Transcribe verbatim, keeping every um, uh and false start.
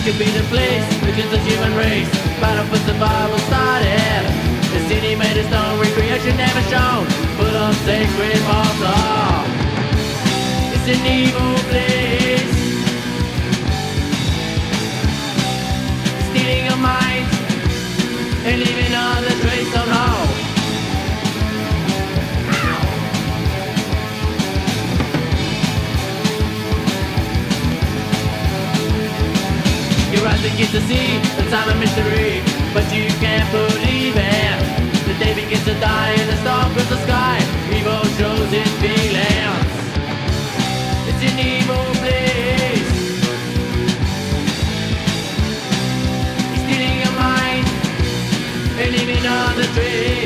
could be the place because the human race battle for survival started. The city made of stone, recreation never shown, full of sacred marble. It's an evil place, stealing your mind and leaving all the trace on home. Your eyes begin to see the time of mystery, but you can't believe it. The day begins to die and the storm fills the sky. Evil shows its feelings. It's an evil place. He's stealing your mind and leaving all the traces.